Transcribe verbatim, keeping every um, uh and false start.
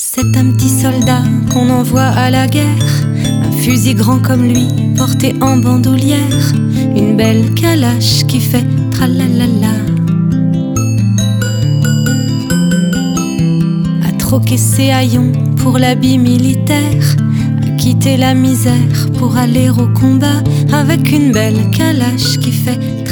C'est un petit soldat qu'on envoie à la guerre, un fusil grand comme lui porté en bandoulière, une belle calache qui fait tralalala. A troquer ses haillons pour l'habit militaire, à quitter la misère pour aller au combat, avec une belle calache qui fait